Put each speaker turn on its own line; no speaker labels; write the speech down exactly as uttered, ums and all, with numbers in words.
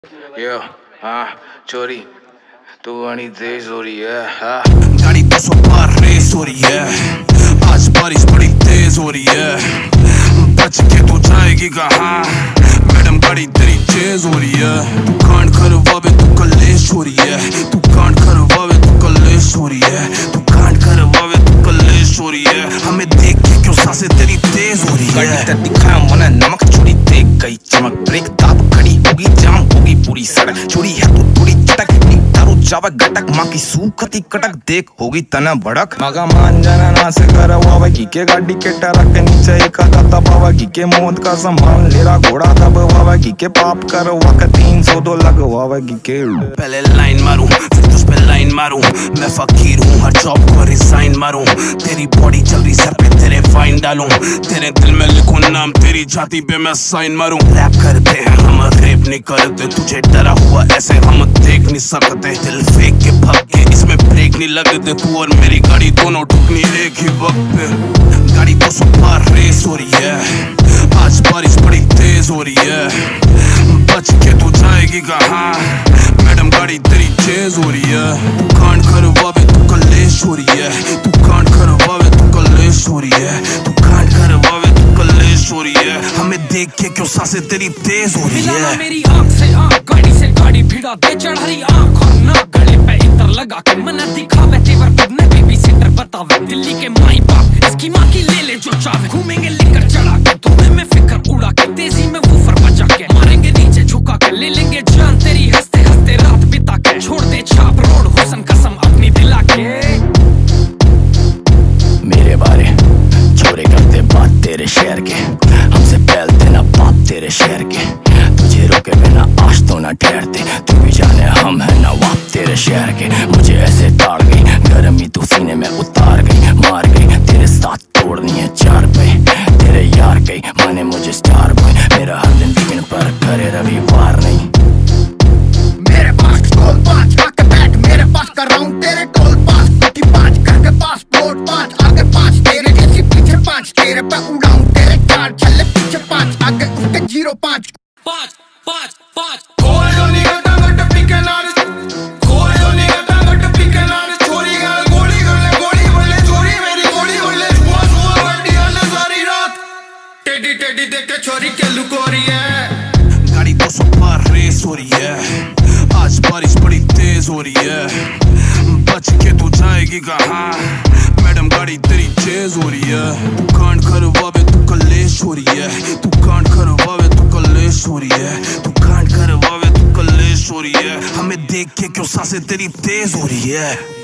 यो हाँ चोरी तू बड़ी तेज हो रही है हाँ। गाड़ी दो सौ पार रेस हो रही है, आज बारिश बड़ी तेज हो रही है, बच के तू जाएगी कहाँ मैडम गाड़ी तेरी तेज हो रही है। तू कांड करवावे तू कलेश हो रही है, तू कांड करवावे तू कलेश हो रही है, तू कांड करवावे तू कलेश हो रही है। हमें देख के क्यों सांसें तेरी तेज हो रही है। गाड़ी दिखाया मन नमक चोरी देख गई चमक, ब्रेक दाब खड़ी होगी जाम होगी पूरी सड़क, चोरी है तू थोड़ी चटक जावा गटक माँ की सूखती कटक देख होगी तना भड़क। मगा मान जाना ना से करवावा की के गाड़ी के टरक के नीचे एक आधा दबावा की के मौत का संभाल लेरा घोड़ा दबावा की के पाप करवा के तीन सौ दो लगवावा की के। पहले लाइन मारूं फिर तुझ पे लाइन मारूं, मैं फकीर हूँ हर जॉब को रिजाइन मारूं, तेरी बॉडी चल रही सर पे तेरे फाइन डालूं, तेरे दिल में लिखूं नाम तेरी छाती पे मैं साइन मारूं। रैप करते हैं हम रेप नहीं करते, तुझे डरा हुआ ऐसे हम देख नहीं सकते, दिल फेंक के भाग के इसमें ब्रेक नहीं लगते, तू और मेरी गाड़ी दोनों ठुकनी एक ही वक्त पे। गाड़ी दो सौ पार रेस हो रही है, आज बारिश बड़ी तेज हो रही है, बच के तू जाएगी कहाँ मैडम गाड़ी तेरी तेज हो रही है। तू कांड करवावे तू कलेश हो रही है, तू कांड करवावे तू कलेश हो रही है, तू कांड करवावे तू कलेश हो रही है। हमें देख के क्यों सांसें तेरी तेज हो रही है।
मेरी आँख से आँख गाड़ी से गाड़ी भिड़ा दे चढ़ाई आँख और ना गले पे इतर लगा के मना दिखावे तेवर खुद ने बेबी सिटर बतावे दिल्ली के माई बाप इसकी माँ की ले ले जो चावे, घूमेंगे लेकर चढ़ा के धुएं में फिक्र उड़ा के तेजी में वूफर बजा के मारेंगे नीचे झुका के ले लेंगे जान तेरी हंसते हंसते रात बिता के, छोड़ दे छाप रोड हुसन कसम अपनी दिला के।
मेरे बारे छोरे करते बात तेरे शहर के, हमसे फैलते ना बात तेरे शहर के, तुझे रोके बिना आज तो ना ठहरते, तू भी जाने हम है नवाब तेरे शहर के। मुझे ऐसे ताड़ गई गर्मी तू सीने में उतार गई, मार गई तेरे साथ तोड़नी है चार पे, तेरे यार गई माने मुझे स्टार बॉय, मेरा हर दिन वीकेंड पर करे रविवार नहीं।
मेरे पास टोल पाँच आके बैठ मेरे पास कर रहा हूँ तेरे टोल पास, कोटी पाँच घर के पास प्लॉट पाँच आगे पाँच तेरे जैसी पीछे पाँच, तेरे पे उड़ाऊं तेरे चार छल्ले पीछे पाँच आगे उसके जीरो पाँच
पाँच पाँच पाँच
टेडी देख के छोरी के लुकोरी है।
गाड़ी दो सौ पार रेस हो रही है, आज बारिश बड़ी तेज हो रही है, बच के तू जाएगी कहाँ मैडम गाड़ी तेरी तेज हो रही है। तू कांड करवावे तू कलेश हो रही है, तू कांड करवावे तू कलेश हो रही है, तू कांड करवावे तू कलेश हो रही है। हमें देख के क्यों सांसें तेरी तेज हो रही है।